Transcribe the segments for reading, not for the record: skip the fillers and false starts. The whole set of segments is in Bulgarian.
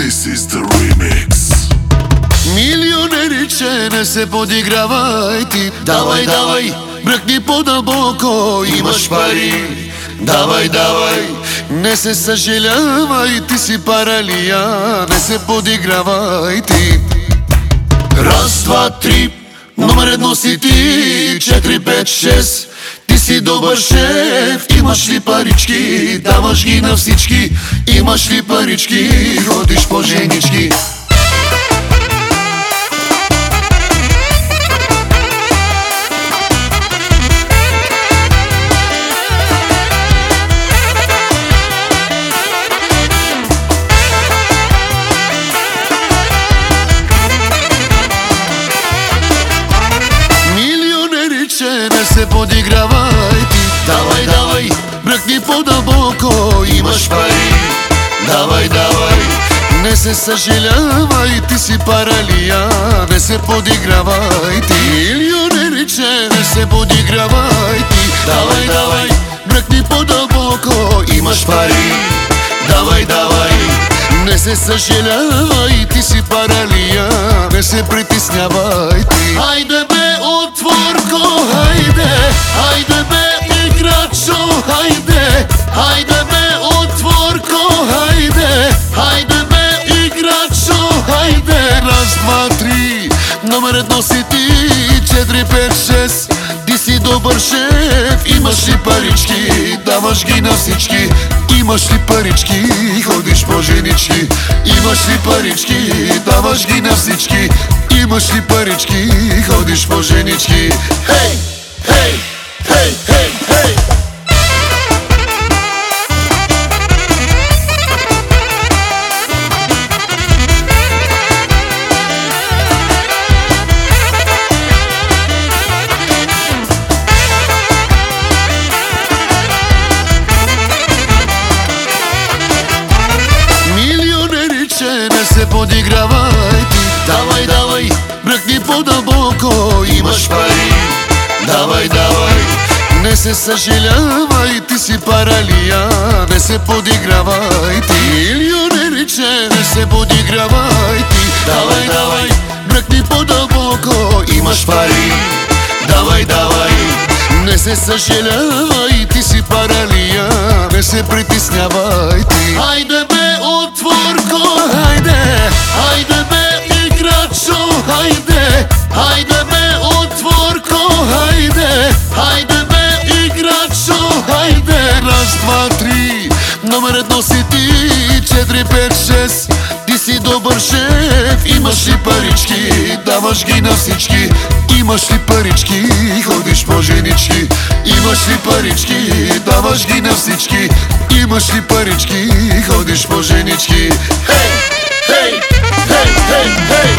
This is the remix. Милионериче, не се подигравай ти. Давай, давай, бръкни по-дълбоко, имаш пари. Давай, давай, не се съжалявай, ти си паралия, не се подигравай ти. Раз, два, три, номер едно си ти, 4, 5, 6. Ти си добър шеф, имаш ли парички, даваш ги на всички. Имаш ли парички, ходиш по женички. Не се подигравай ти. Давай, давай, бръкни по-дълбоко, имаш пари. Давай, давай, не се съжалявай, ти си паралия, не се подигравай ти. Милионериче, не се подигравай ти. Давай, давай, бръкни по-дълбоко, имаш пари. Давай, давай, не се съжалявай, ти си паралия, не се притеснявай ти. Хайде бе, отворко, хайде, хайде бе, играчо, хайде, хайде бе, отворко, хайде, хайде бе, играчо, хайде. Раз, два, три, номер едно си ти, 4, 5, 6. Ти си добър шеф, имаш ли парички, даваш ги на всички. Имаш ли парички, ходиш по женички. Имаш ли парички, даваш ги на всички. Имаш ли парички, ходиш по женички. Хей, хей, хей, хей, хей. Не се подигравай ти. Давай, давай, бръкни по-дълбоко, имаш пари. Давай, давай, не се съжалявай, ти си паралия, не се подигравай ти. Милионериче, не се подигравай ти. Давай, давай, бръкни по-дълбоко, имаш пари. Давай, давай, не се съжалявай, ти си паралия, не се притеснявай ти. Хайде бе, отворко, хайде, хайде бе, играчо, хайде, хайде бе, отворко, хайде, хайде бе, играчо, хайде. Раз, два, три, номер едно си ти, 4, 5, 6. Ти си добър шеф, имаш ли парички, даваш ги на всички. Имаш ли парички, ходиш по женички. Имаш ли парички, даваш ги на всички. Имаш ли парички, ходиш по женички. Хей, хей, хей, хей, хей.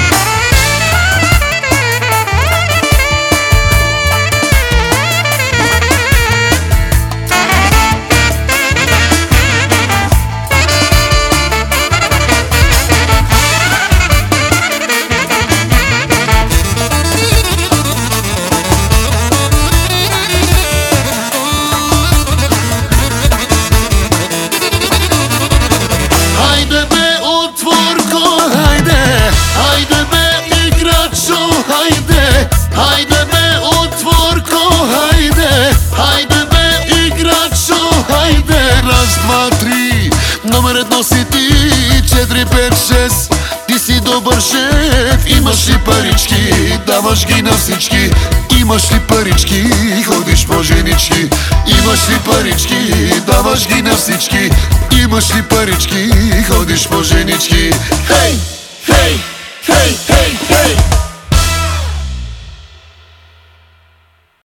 Хайде бе, отворко, хайде, хайде бе, играчо, хайде. Раз, два, три, номер едно си ти, 4, 5, 6. Ти си добър шеф, имаш ли парички, даваш ги на всички. Имаш ли парички, ходиш по женички. Имаш ли парички, даваш ги на всички. Имаш ли парички, ходиш по женички. Хей, хей, хей.